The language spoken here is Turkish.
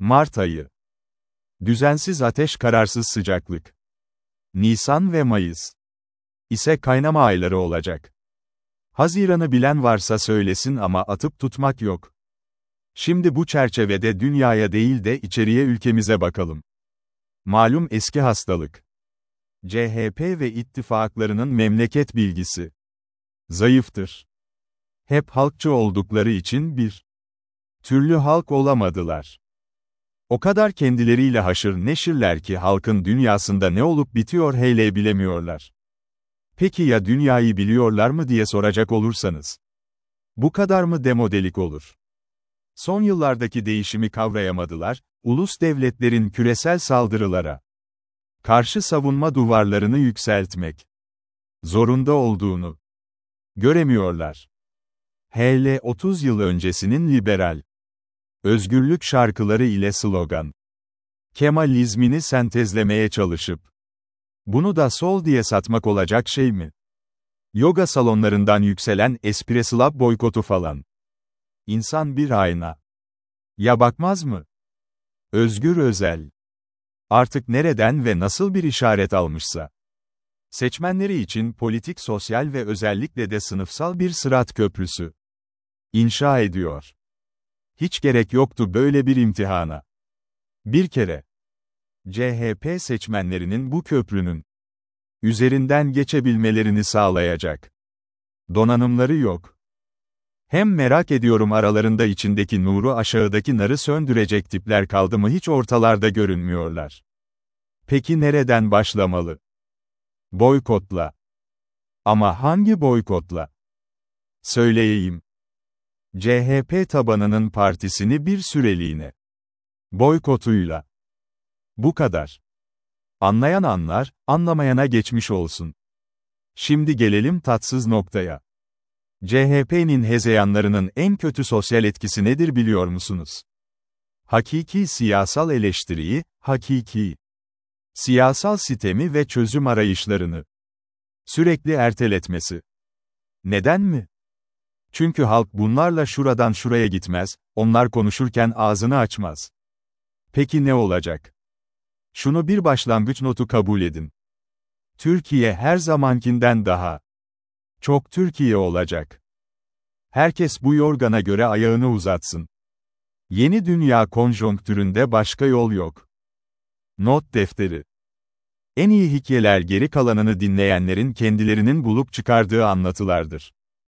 Mart ayı. Düzensiz ateş, kararsız sıcaklık. Nisan ve Mayıs ise kaynama ayları olacak. Haziran'ı bilen varsa söylesin ama atıp tutmak yok. Şimdi bu çerçevede dünyaya değil de içeriye, ülkemize bakalım. Malum eski hastalık. CHP ve ittifaklarının memleket bilgisi zayıftır. Hep halkçı oldukları için bir türlü halk olamadılar. O kadar kendileriyle haşır neşirler ki halkın dünyasında ne olup bitiyor hele bilemiyorlar. Peki ya dünyayı biliyorlar mı diye soracak olursanız? Bu kadar mı demodelik olur? Son yıllardaki değişimi kavrayamadılar, ulus devletlerin küresel saldırılara karşı savunma duvarlarını yükseltmek zorunda olduğunu göremiyorlar. Hele 30 yıl öncesinin liberal özgürlük şarkıları ile slogan Kemalizmini sentezlemeye çalışıp bunu da sol diye satmak olacak şey mi? Yoga salonlarından yükselen Espresso Lab boykotu falan. İnsan bir ayna. Ya bakmaz mı? Özgür Özel artık nereden ve nasıl bir işaret almışsa seçmenleri için politik, sosyal ve özellikle de sınıfsal bir sırat köprüsü inşa ediyor. Hiç gerek yoktu böyle bir imtihana. Bir kere CHP seçmenlerinin bu köprünün üzerinden geçebilmelerini sağlayacak donanımları yok. Hem merak ediyorum, aralarında içindeki nuru aşağıdaki narı söndürecek tipler kaldı mı? Hiç ortalarda görünmüyorlar. Peki nereden başlamalı? Boykotla. Ama hangi boykotla? Söyleyeyim. CHP tabanının partisini bir süreliğine boykotuyla. Bu kadar. Anlayan anlar, anlamayana geçmiş olsun. Şimdi gelelim tatsız noktaya. CHP'nin hezeyanlarının en kötü sosyal etkisi nedir biliyor musunuz? Hakiki siyasal eleştiriyi, hakiki siyasal sistemi ve çözüm arayışlarını sürekli erteletmesi. Neden mi? Çünkü halk bunlarla şuradan şuraya gitmez, onlar konuşurken ağzını açmaz. Peki ne olacak? Şunu bir başlangıç notu kabul edin. Türkiye her zamankinden daha çok Türkiye olacak. Herkes bu yorgana göre ayağını uzatsın. Yeni dünya konjonktüründe başka yol yok. Not defteri. En iyi hikayeler geri kalanını dinleyenlerin kendilerinin bulup çıkardığı anlatılardır.